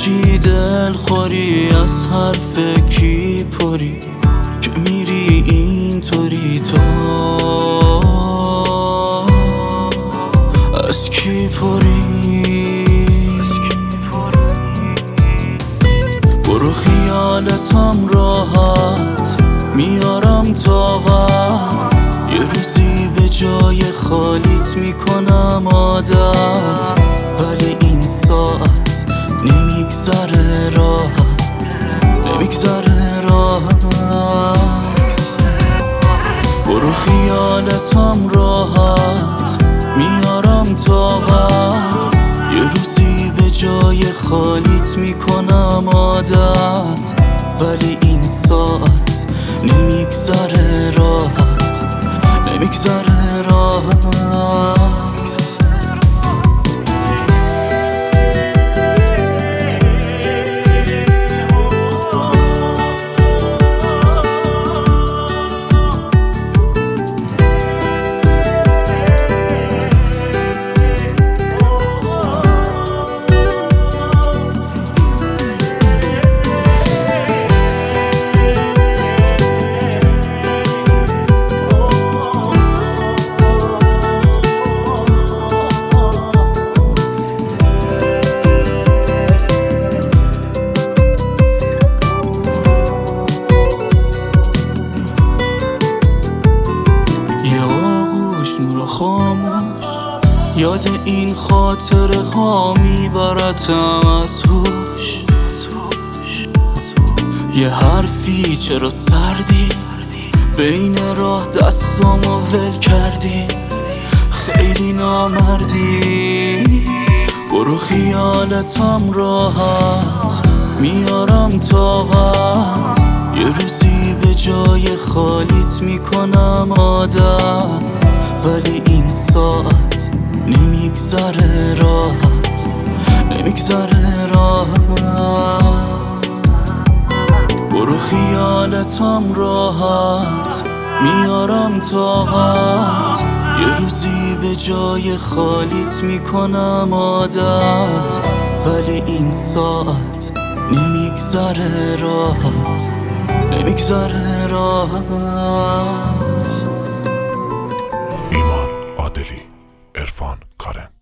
چی دل خوری از حرف کی پری که میری اینطوری تو از کی پری برو خیالتم راحت میارم طاقت یه روزی به جای خالیت میکنم عادت ولی این ساعت نمیگذره راحت برو خیالتم راحت میارم طاقت یه روزی به جای خالیت میکنم عادت ولی این ساعت نمیگذره راحت خاموش یاد این خاطره ها میبرتم از هوش یه حرفی چرا سردی بین راه دستامو ول کردی خیلی نامردی برو خیالتم راحت میارم طاقت یه روزی به جای خالیت میکنم عادت ولی این ساعت نمیگذره راحت برو خیالتم راحت میارم طاقت یه روزی به جای خالیت میکنم عادت ولی این ساعت نمیگذره راحت ایمان عادلی، عرفان کارن.